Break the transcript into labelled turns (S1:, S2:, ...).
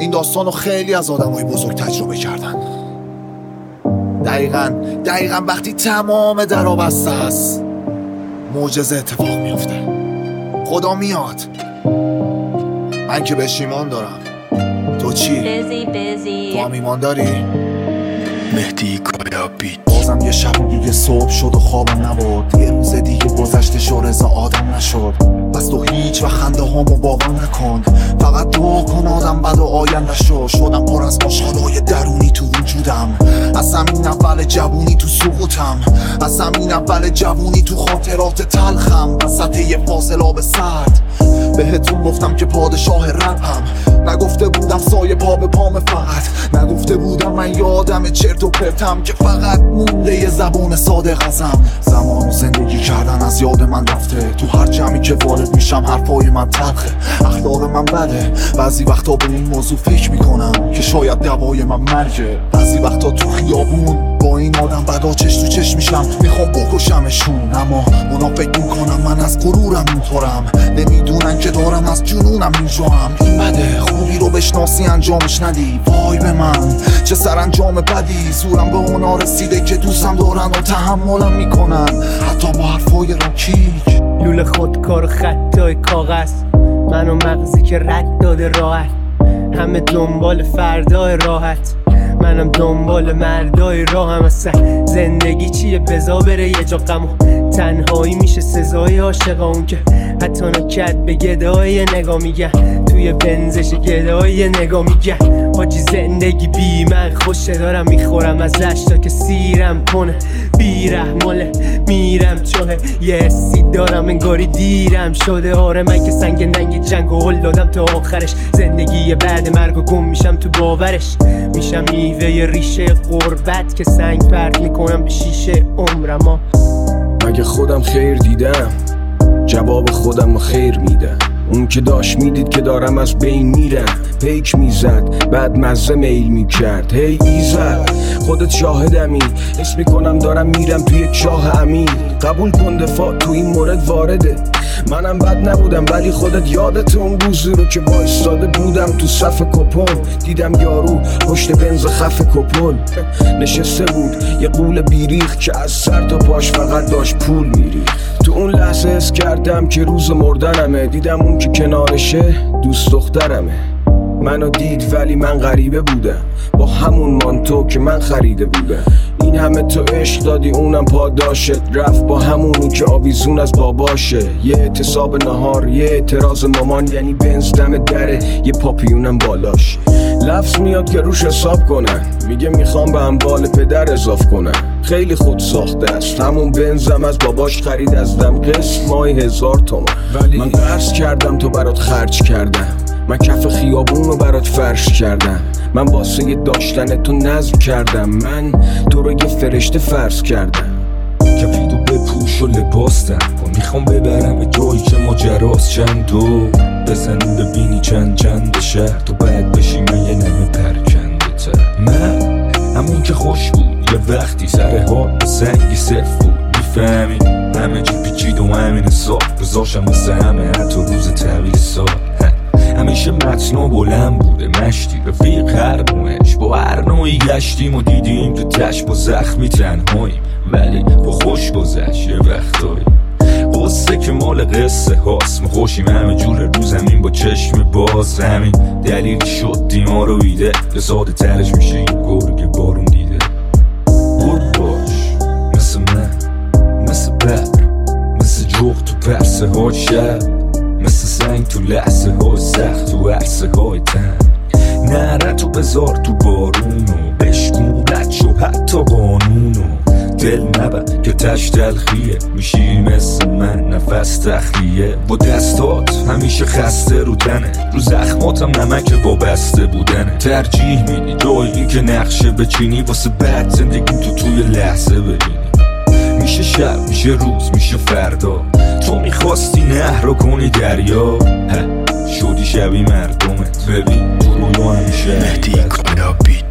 S1: این داستانو خیلی از آدمای بزرگ تجربه کردن. دقیقاً وقتی تمام درا بسته است معجزه اتفاق میفته. خدا میاد. من که بهش ایمان دارم. تو چی؟ تو هم ایمان داری؟
S2: مهدی کالا بیت.
S1: بازم یه شب دیگه صبح شد و خوابم نبرد. یه روز دیگه گذشته شو رضا آدم نشد. بس تو هیچ و خنده هامو باور نکن. فقط دعا کن آدم بد و آینده شدم پر از آشغالای درونی تو وجودم. از همین اول جوونی تو سقوطم. از همین اول جوونی تو خاطرات تلخم. وسط یه فاصل آب سرد بهتون گفتم که پادشاه رپم. نگفته بودم سایه پا به پام فقط. نگفته بودم من یادم چرت و پرتم که فقط مونده یه زبون صادق ازم. زمان و زندگی کردن از یاد من رفته. تو هر جمعی که وارد میشم حرفای من تلخه. اخلاق من بده. بعضی وقتا به این موضوع فکر میکنم که شاید دوای من مرگه. بعضی وقتا تو خیابون با این آدم بدا چش تو چش میشم. میخوام بکشمشون اما اونا فکر میکنم من از غرورم اینطورم. نمیدونن که دارم از جنونم اینجام. این بده خوبی رو بشناسی انجامش ندی. وای به من چه سرانجام بدی. زورم به اونا رسیده که دوستم دارن و تحملم میکنن حتی با حرفای راکیک.
S3: لوله خودکار و خطای کاغذ. من و مغزی که رد داده راحت. همه دنبال فردای راحت. منم دنبال مردای راهم. اصلا زندگی چیه بزا بره یه جا غم. تنهایی میشه سزای عاشقا. اون که حتی نکرد به گدای نگاه میگن. توی بنزش گدای نگاه میگن. حاجی زندگی بی من خوشه. دارم میخورم از لشتا که سیرم کنه. بیرحماله میرم چوه. یه حسی دارم انگاری دیرم شده. آره من که سنگ ننگ جنگ و هل دادم تا آخرش. زندگی بعد مرگ و گم میشم تو باورش. میشم میوه ریشه غربت که سنگ پرت میکنم به شیشه عمرم.
S2: مگه خودم خیر دیدم؟ جواب خودم خیر میدم. اون که داشت میدید که دارم از بین میرم. پیک میزد بعد مزه میل میکرد. هی ایزد خودت شاهدمی. حس میکنم دارم میرم توی یک چاه عمیق. قبول کن دفاع تو این مورد وارده. منم بد نبودم ولی خودت یادت اون روزی رو که وایستاده بودم تو صف کپل. دیدم یارو پشت بنز خف کپل نشسته بود یه قول بیریخ که از سر تا پاش فقط داشت پول میریخت. تو اون لحظه حس کردم که روز مردنمه. دیدم اون که کنارشه دوست دخترمه. منو دید ولی من غریبه بودم با همون مانتو که من خریده بودم. این همه تو عشق دادی اونم پاداشت. رفت با همونی که آویزون از باباشه. یه اعتصاب نهار یه اعتراض مامان. یعنی بنز دم دره یه پاپیونم بالاش. لفظ میاد که روش حساب کنن. میگه میخوام به اموال پدر اضاف کنن. خیلی خود ساخته است. همون بنزم از باباش خرید از دم قسط ماهی 1000 تومان. ولی من قرض کردم تو برات خرج کردم. من کف خیابون رو برات فرش کردم. من واسه داشتن تو نظم کردم. من تو رو یه فرشته فرض کردم.
S4: کفیدو بپوش و لباس دم و میخوام ببرم به جایی که ماجراست چند دو. بزنیم ببینی چند شهر تو بعد بشی من یه نمه پرکنده تر. من همون که خوش بود یه وقتی سر حال به سنگی صرف بود. میفهمی همه چی پیچید و همین حساب بذاشم مثل همه حتی روز تحویل سال. همیشه متنا بلند بوده مشتی رفیق هر نوعش. با هر نوعی گشتیم و دیدیم تو تش با زخمی تنهاییم. ولی با خوش گذشت یه وقتایی. قصه که مال قصه هاست. ما خوشیم همه جور رو زمین با چشم باز. همین دلیل شد دیما رو ایده. به ساده ترش میشه این گرگ بارون دیده. گرگ باش مثل من مثل بر مثل جغ تو پرسه ها شب. مثل سنگ تو لحظه های سخت تو عرصه های تن. نره تو بذار تو بارونو بشکون رد شو حتی قانونو. دل نبر که تش تلخیه. میشی مثل من نفس تخلیه. با دستات همیشه خسته رو تنه. رو زخماتم نمک وابسته بودنه. ترجیح میدی جایی که نقشه بچینی واسه بعد زندگی تو توی لحظه ببینی. میشه شب میشه روز میشه فردا. تو میخواستی نهر رو کنی دریا. شدی شبی مردمت. ببین تو رویا همیشه
S2: مهدی کالا بیت.